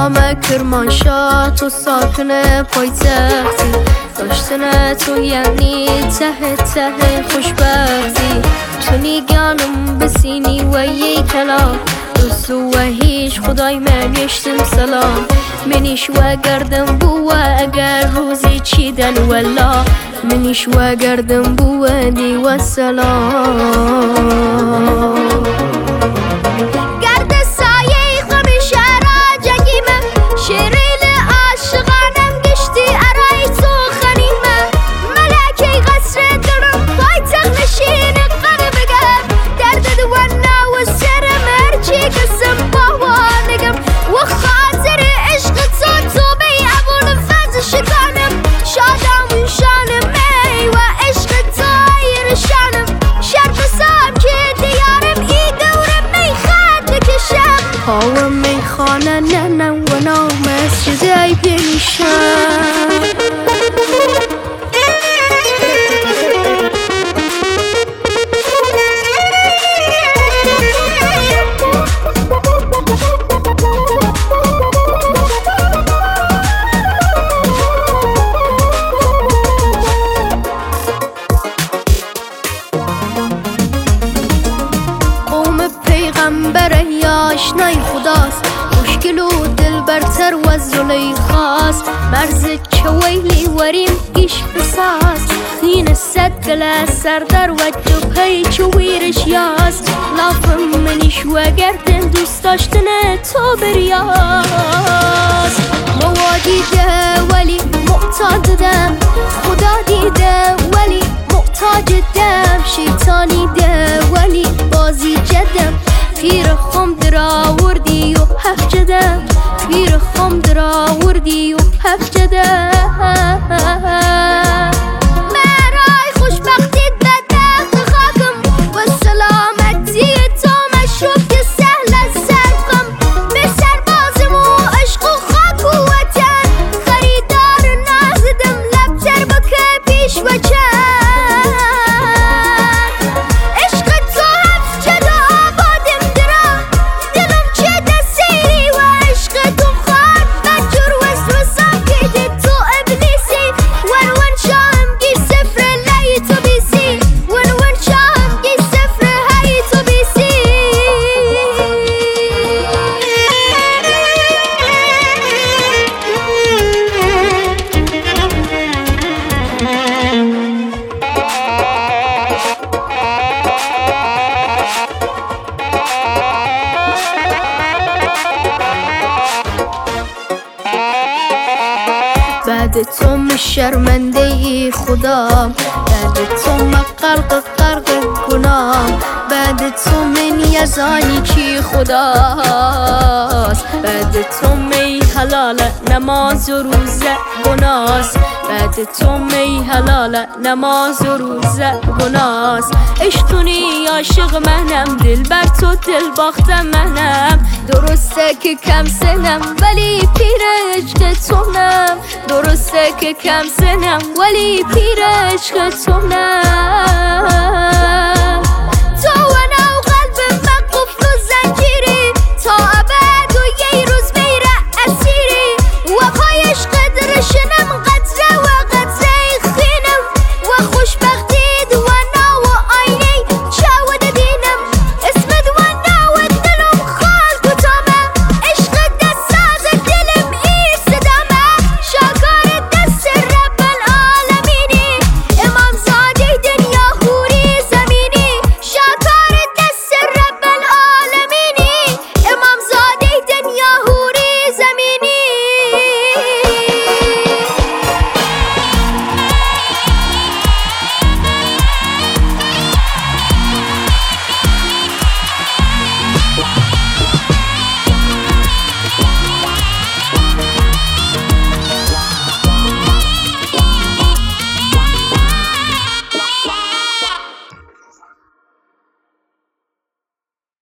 سلام کرمانشاه تو ساکن پایتختی داشتن تو یعنی ته ته خوشبختی تو نیگانم بسینی و یه کلام دوست و هیچ خدای من یشتم سلام منیش و گردم بو اگر روزی چیدن ولا منیش و گردم بو دی و سلام هوا میخانه نه نه و نه مسجدی بنشان پیغمبر آشنای خداست مشکل و دل برتر و زلیخاست مرز چویلی وریم ایش بساز خین صد گله سردر و جبهی چویرش یاست لافم منیش و گردن دوست داشتن تو بریاز موادی ده ولی معتاد دم خدا دیده ولی محتاج دم شیطانی ده ولی بازی جدم پیر خم درآوردی و هفت جدم پیر خم درآوردی و هفت جدم مرای خوشبختیت بدبخت خاکم و سلامتی تو مشروب که سهل از سرقم به سربازم و عشق و خاک و وطن خریدار نازدم لبتر بکه پیش و چند بعد تو من شرمنده ای خدا بعد تو من غرق گناه بعد تو من یزانی کی خداست بعد تو می حلال نماز و روزه گناست بعد تو می حلال نماز و روزه گناست عشقونی عاشق منم دل بر تو دل باختم منم درسته که کم سنم ولی پیر عشق تونم درسته که کم سنم ولی پیر عشق تونم